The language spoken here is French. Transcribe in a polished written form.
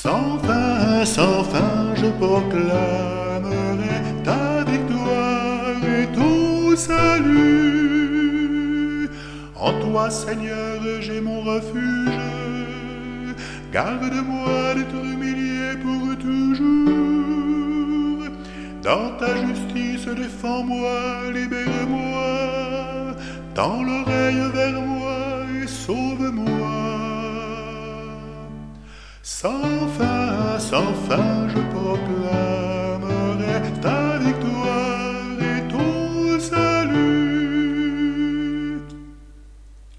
Sans fin, je proclamerai ta victoire et ton salut. En toi, Seigneur, j'ai mon refuge. Garde-moi d'être humilié pour toujours. Dans ta justice, défends-moi, libère-moi. Tends l'oreille vers moi et sauve-moi. Sans fin, je proclame